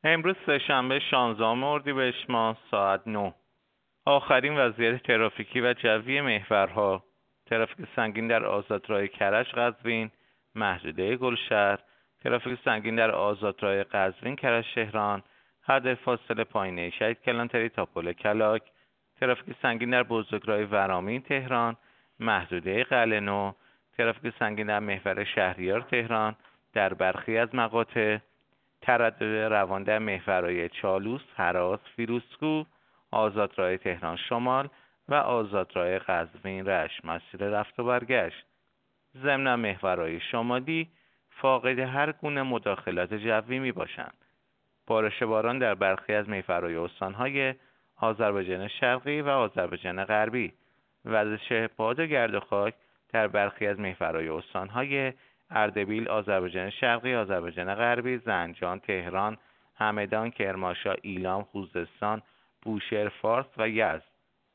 امروز سه‌شنبه 16 اردیبهشت ماه ساعت 9. آخرین وضعیت ترافیکی و جوی محورها: ترافیک سنگین در آزادراه کرج قزوین محدوده گلشهر، ترافیک سنگین در آزادراه قزوین کرج تهران حد فاصله پایینه شهید کلانتری تا پل کلاک، ترافیک سنگین در بزرگراه ورامین تهران محدوده قلعه نو، ترافیک سنگین در محور شهریار تهران در برخی از مقاطع، تردد روان در محورهای چالوس، هراس، فیروزکوه، آزادراه تهران شمال و آزادراه قزوین رشت مسیر رفت و برگشت. ضمن محورهای شمالی فاقد هر گونه مداخلات جوی می باشند. بارش باران در برخی از محورهای استانهای آذربایجان شرقی و آذربایجان غربی، وزش باد و گرد و خاک در برخی از محورهای استانهای اردبیل، آذربایجان شرقی، آذربایجان غربی، زنجان، تهران، همدان، کرمانشاه، ایلام، خوزستان، بوشهر، فارس و یزد.